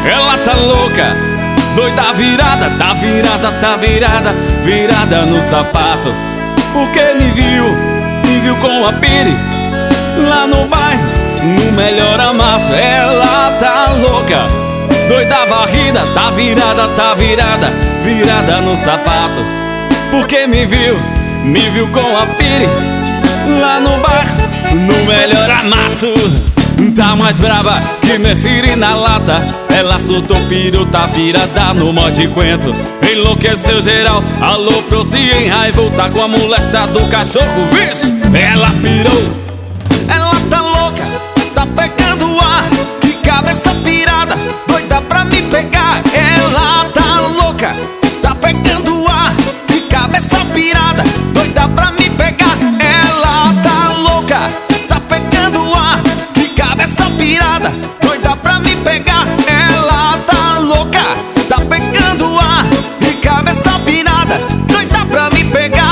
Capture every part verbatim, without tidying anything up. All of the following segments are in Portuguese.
Ela tá louca, doida virada, tá virada, tá virada, virada no sapato. Porque me viu, me viu com a pire lá no bairro, no melhor amasso. Ela tá louca, doida varrida, tá virada, tá virada, virada no sapato. Porque me viu, me viu com a pire lá no bairro, no melhor amasso. Tá mais brava que Nessiri na lata. Ela soltou piro, tá virada no mod quento. Enlouqueceu geral, aloprou, se enraivou. Tá com a molesta do cachorro, vixe, ela pirou. Ela tá louca, tá pegando ar, de cabeça pirada, doida pra me pegar. Ela tá louca, tá pegando ar, de cabeça pirada, doida pra me pegar. Ela tá louca, tá pegando ar, de cabeça pirada, doida pra me pegar. Ela tá louca, tá pegando ar, de cabeça pirada, doida pra me pegar.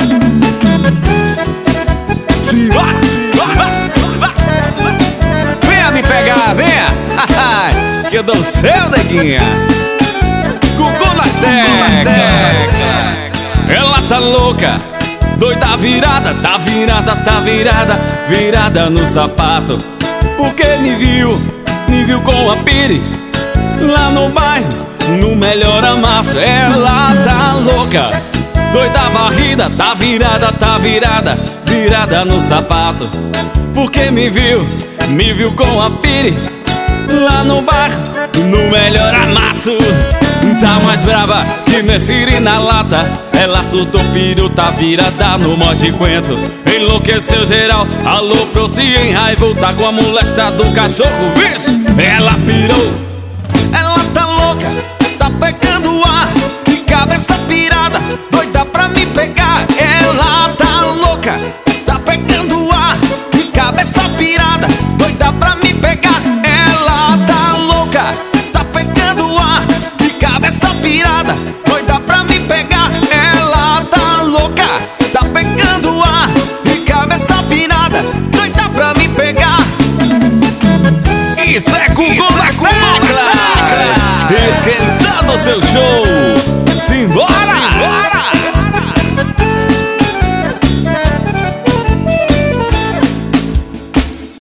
Venha me pegar, venha! Que eu dou o céu, neguinha. Gugu nas teclas. Ela tá louca, doida virada, tá virada, tá virada, virada no sapato. Porque me viu, me viu com a pire lá no bairro, no melhor amasso. Ela tá louca, doida varrida, tá virada, tá virada, virada no sapato. Porque me viu, me viu com a pire lá no bairro, no melhor amasso. Tá mais brava que Nessiri na lata. Ela soltou piro, tá virada no mod quento. Enlouqueceu geral, aloprou, se enraivou. Tá com a molesta do cachorro, vixe, ela pirou. Ela tá louca, tá pegando ar, de cabeça pirada, doida pra me pegar. Ela tá louca, tá pegando ar, de cabeça pirada, doida pra me pegar. Ela tá louca, tá pegando ar, de cabeça pirada, doida pra me pegar. Ela tá louca, tá pegando ar, de cabeça pirada, doida pra me pegar. Isso é Gugu nas teclas, esquentando seu show.